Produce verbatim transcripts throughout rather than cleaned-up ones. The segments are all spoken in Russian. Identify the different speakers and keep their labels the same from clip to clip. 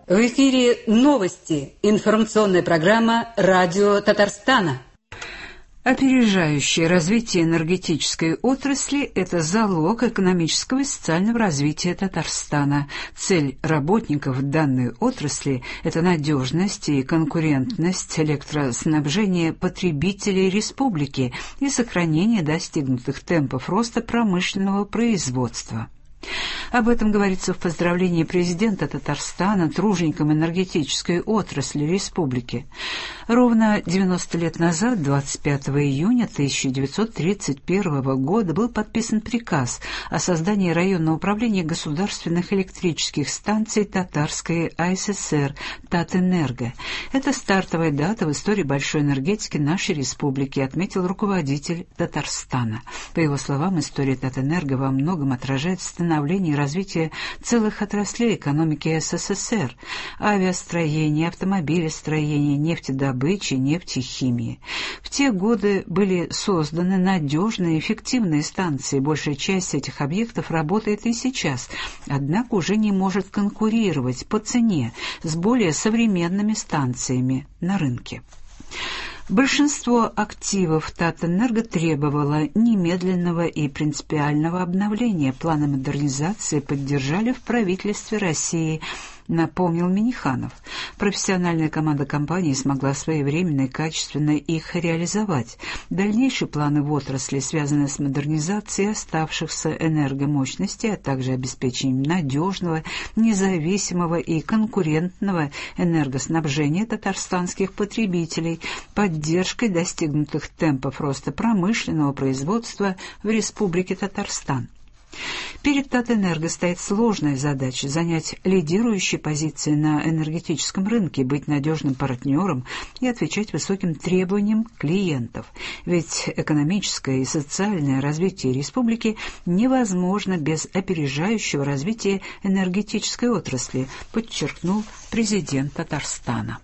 Speaker 1: В эфире новости. Информационная программа «Радио Татарстана».
Speaker 2: Опережающее развитие энергетической отрасли – это залог экономического и социального развития Татарстана. Цель работников данной отрасли – это надежность и конкурентность электроснабжения потребителей республики и сохранение достигнутых темпов роста промышленного производства. Об этом говорится в поздравлении президента Татарстана труженикам энергетической отрасли республики. Ровно девяносто лет назад, двадцать пятого июня тысяча девятьсот тридцать первого года, был подписан приказ о создании районного управления государственных электрических станций Татарской АССР Татэнерго. Это стартовая дата в истории большой энергетики нашей республики, отметил руководитель Татарстана. По его словам, история Татэнерго во многом отражает становление и развитие целых отраслей экономики СССР: авиастроения, автомобилестроения, нефтедобычи, нефтехимии. В те годы были созданы надежные и эффективные станции. Большая часть этих объектов работает и сейчас, однако уже не может конкурировать по цене с более современными станциями на рынке. Большинство активов Татэнерго требовало немедленного и принципиального обновления. Планы модернизации поддержали в правительстве России, напомнил Минниханов. Профессиональная команда компании смогла своевременно и качественно их реализовать. Дальнейшие планы в отрасли, связанные с модернизацией оставшихся энергомощностей, а также обеспечением надежного, независимого и конкурентного энергоснабжения татарстанских потребителей, поддержкой достигнутых темпов роста промышленного производства в Республике Татарстан. Перед Татэнерго стоит сложная задача занять лидирующие позиции на энергетическом рынке, быть надежным партнером и отвечать высоким требованиям клиентов. Ведь экономическое и социальное развитие республики невозможно без опережающего развития энергетической отрасли, подчеркнул президент Татарстана.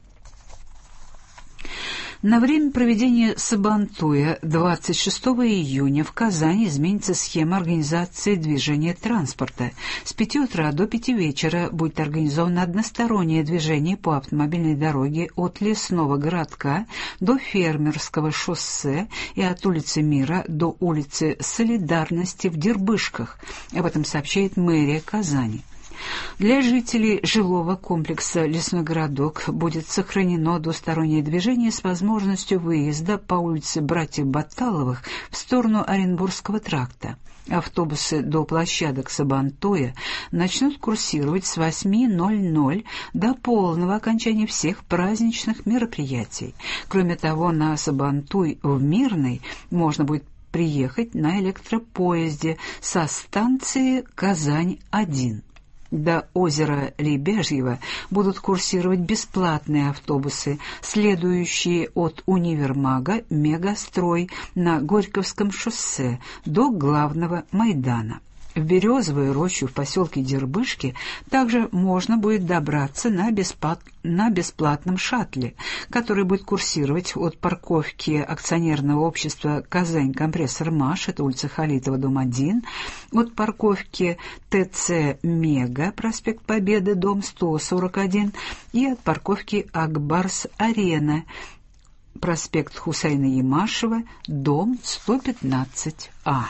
Speaker 2: На время проведения Сабантуя двадцать шестого июня в Казани изменится схема организации движения транспорта. С пяти утра до пяти вечера будет организовано одностороннее движение по автомобильной дороге от Лесного городка до Фермерского шоссе и от улицы Мира до улицы Солидарности в Дербышках. Об этом сообщает мэрия Казани. Для жителей жилого комплекса «Лесной городок» будет сохранено двустороннее движение с возможностью выезда по улице Братьев Баталовых в сторону Оренбургского тракта. Автобусы до площадок Сабантуя начнут курсировать с восьми ноль-ноль до полного окончания всех праздничных мероприятий. Кроме того, на Сабантуй в Мирный можно будет приехать на электропоезде со станции Казань один. До озера Лебяжьего будут курсировать бесплатные автобусы, следующие от универмага «Мегастрой» на Горьковском шоссе до главного Майдана. В Березовую рощу в поселке Дербышки также можно будет добраться на, бесплат... на бесплатном шаттле, который будет курсировать от парковки акционерного общества «Казань Компрессор МАШ», это улица Халитова, дом один, от парковки ТЦ «Мега», проспект Победы, дом сто сорок один, и от парковки «Акбарс Арена», проспект Хусайна Ямашева, дом сто пятнадцать А.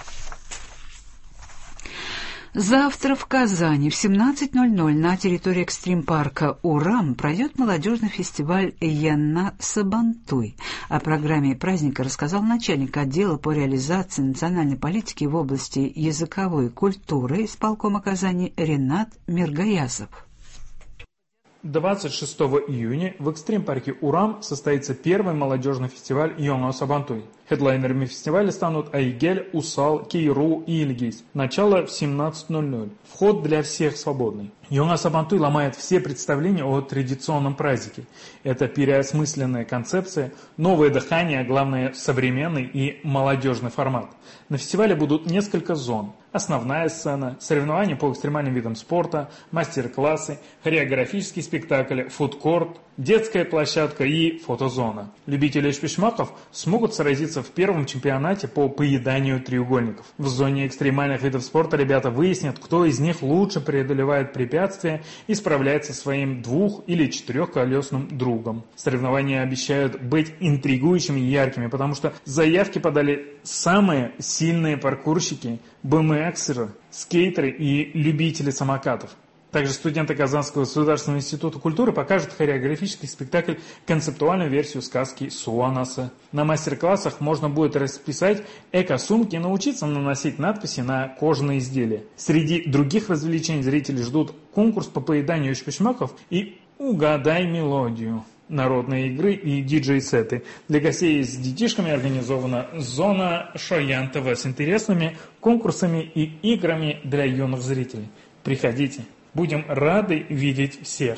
Speaker 2: Завтра в Казани в семнадцать ноль-ноль на территории экстрим-парка «Урам» пройдет молодежный фестиваль «Янна Сабантуй». О программе праздника рассказал начальник отдела по реализации национальной политики в области языковой культуры исполкома Казани Ренат Миргаязов.
Speaker 3: двадцать шестого июня в экстрим-парке «Урам» состоится первый молодежный фестиваль «Янна Сабантуй». Хедлайнерами фестиваля станут Айгель, Усал, Кейру и Ильгиз. Начало в семнадцать ноль-ноль. Вход для всех свободный. Янна Сабантуй ломает все представления о традиционном празднике. Это переосмысленная концепция, новое дыхание, а главное современный и молодежный формат. На фестивале будут несколько зон. Основная сцена, соревнования по экстремальным видам спорта, мастер-классы, хореографический спектакль, фудкорт, детская площадка и фотозона. Любители шпишмаков смогут сразиться в первом чемпионате по поеданию треугольников. В зоне экстремальных видов спорта ребята выяснят, кто из них лучше преодолевает препятствия и справляется со своим двух- или четырехколесным другом. Соревнования обещают быть интригующими и яркими, потому что заявки подали самые сильные паркурщики, бэ эм эксеры, скейтеры и любители самокатов. Также студенты Казанского государственного института культуры покажут хореографический спектакль, концептуальную версию сказки Суанаса. На мастер-классах можно будет расписать эко-сумки и научиться наносить надписи на кожаные изделия. Среди других развлечений зрители ждут конкурс по поеданию чпочмаков и «Угадай мелодию», народные игры и диджей-сеты. Для гостей с детишками организована зона Шоян ТВ с интересными конкурсами и играми для юных зрителей. Приходите. Будем рады видеть всех.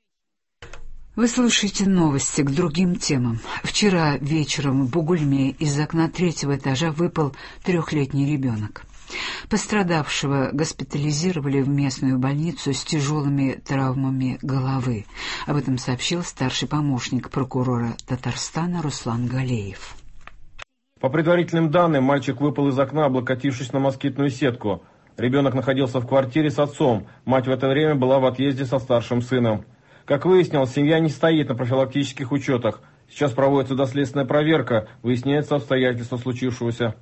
Speaker 2: Вы слушаете новости к другим темам. Вчера вечером в Бугульме из окна третьего этажа выпал трехлетний ребенок. Пострадавшего госпитализировали в местную больницу с тяжелыми травмами головы. Об этом сообщил старший помощник прокурора Татарстана Руслан Галеев.
Speaker 4: По предварительным данным, мальчик выпал из окна, облокотившись на москитную сетку. Ребенок находился в квартире с отцом, мать в это время была в отъезде со старшим сыном. Как выяснилось, семья не стоит на профилактических учетах. Сейчас проводится доследственная проверка, выясняются обстоятельства случившегося.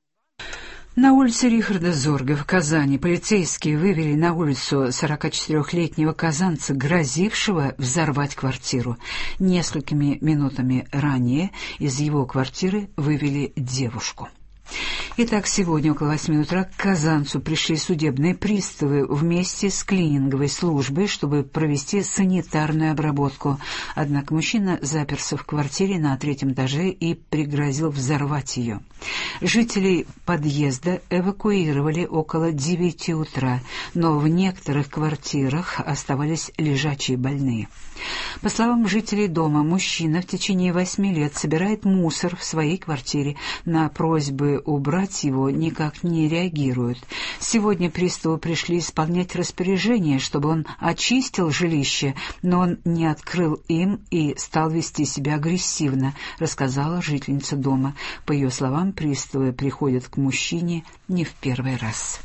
Speaker 2: На улице Рихарда Зорга в Казани полицейские вывели на улицу сорокачетырехлетнего казанца, грозившего взорвать квартиру. Несколькими минутами ранее из его квартиры вывели девушку. Итак, сегодня около восьми утра к казанцу пришли судебные приставы вместе с клининговой службой, чтобы провести санитарную обработку. Однако мужчина заперся в квартире на третьем этаже и пригрозил взорвать ее. Жителей подъезда эвакуировали около девяти утра, но в некоторых квартирах оставались лежачие больные. По словам жителей дома, мужчина в течение восьми лет собирает мусор в своей квартире. На просьбы убрать его никак не реагируют. Сегодня приставы пришли исполнять распоряжение, чтобы он очистил жилище, но он не открыл им и стал вести себя агрессивно, рассказала жительница дома. По ее словам, приставы приходят к мужчине не в первый раз.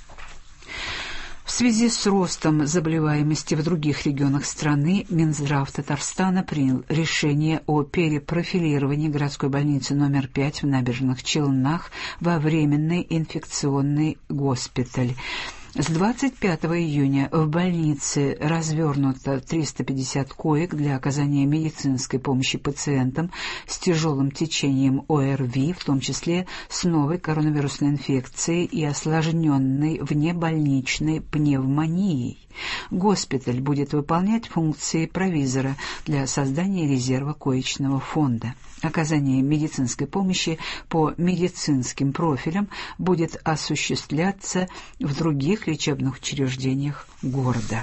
Speaker 2: В связи с ростом заболеваемости в других регионах страны Минздрав Татарстана принял решение о перепрофилировании городской больницы номер пять в Набережных Челнах во временный инфекционный госпиталь. С двадцать пятого июня в больнице развернуто триста пятьдесят коек для оказания медицинской помощи пациентам с тяжелым течением о эр ви, в том числе с новой коронавирусной инфекцией и осложненной внебольничной пневмонией. Госпиталь будет выполнять функции провизора для создания резерва коечного фонда. Оказание медицинской помощи по медицинским профилям будет осуществляться в других лечебных учреждениях города.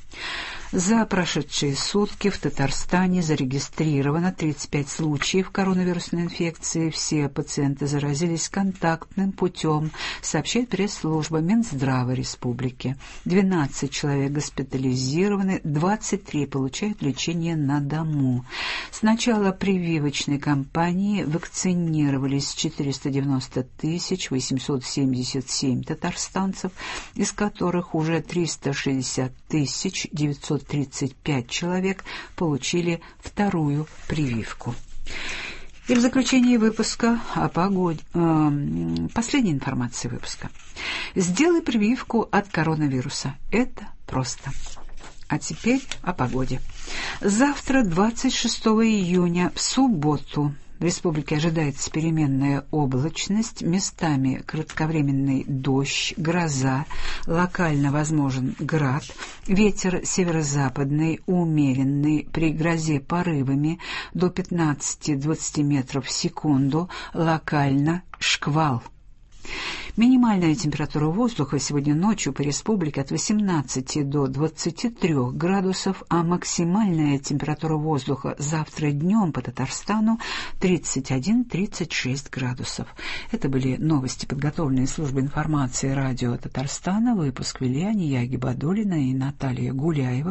Speaker 2: За прошедшие сутки в Татарстане зарегистрировано тридцать пять случаев коронавирусной инфекции. Все пациенты заразились контактным путем, сообщает пресс-служба Минздрава Республики. двенадцать человек госпитализированы, двадцать три получают лечение на дому. С начала прививочной кампании вакцинировались четыреста девяносто тысяч восемьсот семьдесят семь татарстанцев, из которых уже триста шестьдесят тысяч девятьсот тридцать пять человек получили вторую прививку. И в заключении выпуска о погоде, э, последняя информация выпуска. Сделай прививку от коронавируса. Это просто. А теперь о погоде. Завтра, двадцать шестого июня, в субботу, в республике ожидается переменная облачность, местами кратковременный дождь, гроза, локально возможен град, ветер северо-западный умеренный, при грозе порывами до пятнадцати-двадцати метров в секунду, локально шквал. Минимальная температура воздуха сегодня ночью по республике от восемнадцати до двадцати трёх градусов, а максимальная температура воздуха завтра днем по Татарстану тридцать один — тридцать шесть градусов. Это были новости, подготовленные службой информации радио Татарстана. Выпуск вели Ания Гибадуллина и Наталья Гуляева.